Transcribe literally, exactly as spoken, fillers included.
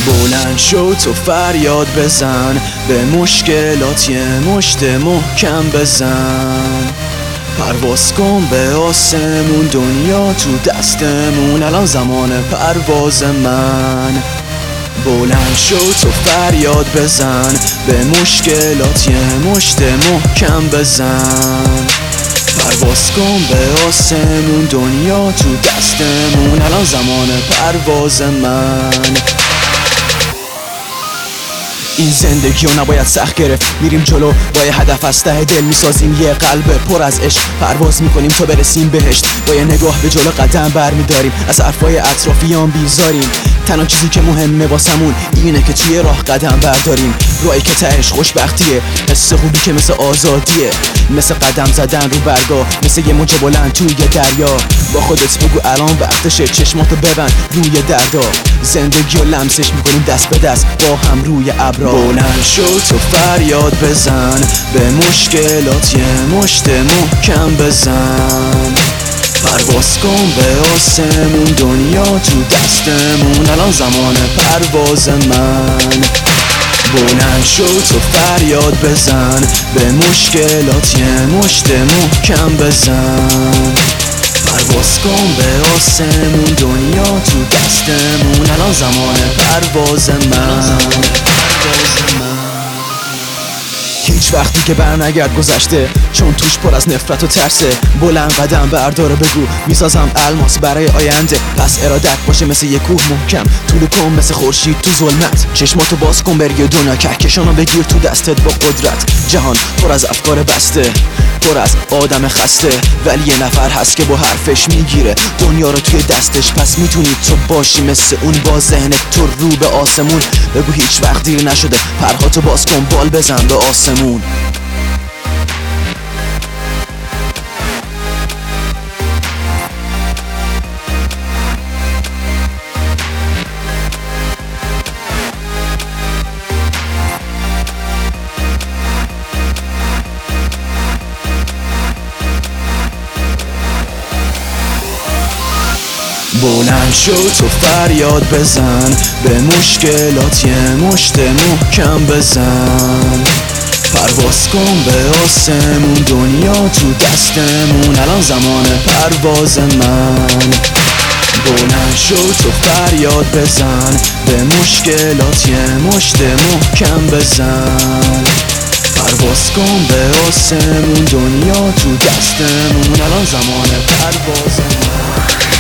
بلند شو تو فریاد بزن، به مشکلات یه مشت محکم بزن. پرواز کن به آسمون، دنیا تو دستمون، الان زمان پرواز من. بلند شو تو فریاد بزن، به مشکلات یه مشت محکم بزن. پرواز کن به آسمون، دنیا تو دستمون، الان زمان پرواز من. این زندگی رو نباید سخت گرفت، میریم جلو با یه هدف از ته دل، میسازیم یه قلب پر از عشق، پرواز میکنیم تا برسیم بهشت. با یه نگاه به جلو قدم برمیداریم، از حرفای اطرافیان بیزاریم. تنها چیزی که مهمه واسمون اینه که توی راه قدم برداریم، راهی که تهش خوشبختیه، حس خوبی که مثل آزادیه، مثل قدم زدن رو برگاه، مثل یه موج بلند توی دریا. با خودت بگو الان وقتشه، چشماتو ببند روی دردا، زندگی رو لمسش میکنیم دست به دست با هم روی ابرا. بلند شو تو فریاد بزن، به مشکلات یه مشت محکم بزن. پرواز کن به آسمون، دنیا تو دستمون، الان زمان پرواز من. بلند شو تو فریاد بزن، به مشکلات یه مشت محکم بزن. پرواز کن به آسمون، دنیا تو دستمون، الان زمان پرواز من. هیچ وقتی که بر نگرد گذشته، چون توش پر از نفرت و ترسه. بلند قدم بردار و بگو میسازم الماس برای آینده. پس ارادت باشه مثل یه کوه محکم، طول کن مثل خورشید تو ظلمت. چشماتو باز کن بری دنیا، کهکشانو بگیر تو دستت با قدرت. جهان پر از افکار بسته، پر از آدم خسته، ولی یه نفر هست که با حرفش میگیره دنیا رو توی دستش. پس میتونی تو باشی مثل اون، با ذهنت تو رو به آسمون. بگو هیچ وقت دیر نشده، پرهاتو باز کن، بال بزن به آسمون. بلند شو تو فریاد بزن، به مشکلات یه مشت محکم بزن. پرواز کن به آسمون، دنیا تو دستمون، الان زمان پرواز من. بلند شو تو فریاد بزن، به مشکلات یه مشت محکم بزن. پرواز کن به آسمون، دنیا تو دستمون، الان زمان پرواز من.